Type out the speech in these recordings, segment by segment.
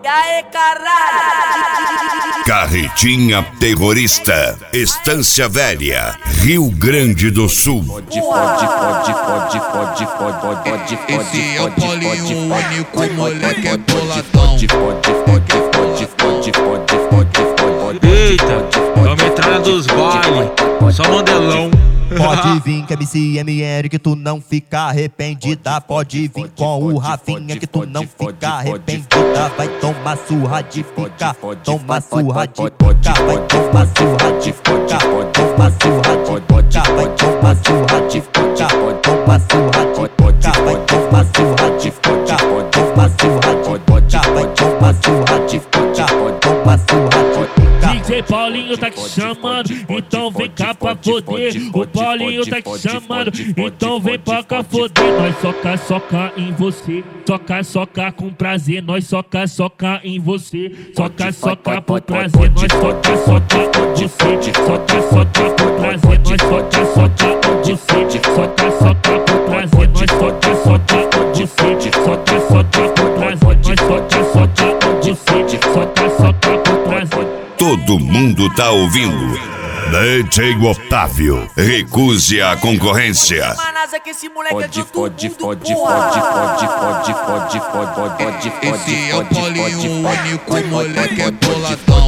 E aí, caralho? Carretinha Terrorista, Estância Velha, Rio Grande do Sul. Esse é o Paulinho, o único moleque é boladão. Eita, é o metralha dos bailes, só mandelão. Pode vir que é MCMR que tu não fica arrependida. Pode vir com o Rafinha que tu não fica arrependida. Vai tomar surra de ficar, toma surra de ficar. Vai tomar surra de ficar, toma surra de ficar. Vai tomar surra de ficar, toma surra de ficar. Vai tomar surra de ficar, toma surra de ficar. Vai tomar surra de ficar, toma surra de ficar. DJ Paulinho tá te chamando, então vem cá pra foder. O Paulinho tá te chamando, então vem pra cá foder. Nós soca em você, soca com prazer. Nós soca em você, soca por prazer. Nós soca em você, soca por prazer. Nós soca em você, soca por prazer. Nós soca em você, soca por prazer. Nós soca em você, soca por prazer. Todo mundo tá ouvindo. DJ Otávio, recuse a concorrência. Esse é o Paulinho, o único moleque é boladão.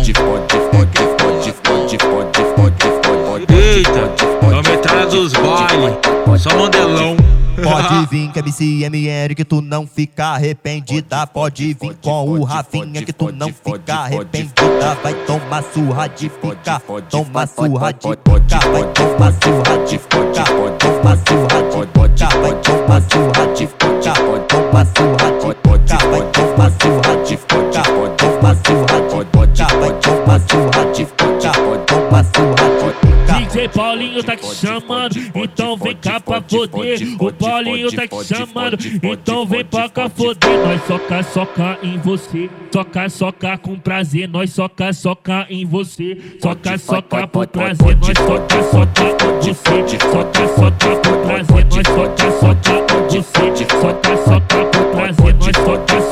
Eita, é o metralha dos bailes, só mandelão. Pode vir que é MCMR que tu não fica arrependida. Pode vir com o Rafinha que tu não fica arrependida. Vai tomar surra de ficar, toma surra de ficar. Vai tomar surra de ficar, toma surra de ficar. Vai tomar surra de ficar, toma surra de ficar. Vai tomar surra de ficar, toma surra de ficar. Vai tomar surra de ficar, toma surra de ficar. DJ Paulinho tá te chamando, então vem cá pra foder. O Paulinho tá te chamando, então vem pra cá foder. Nós soca em você, soca com prazer. Nós soca em você, soca por prazer. Nós soca em você, soca por prazer. Nós soca em você, soca por prazer. Nós soca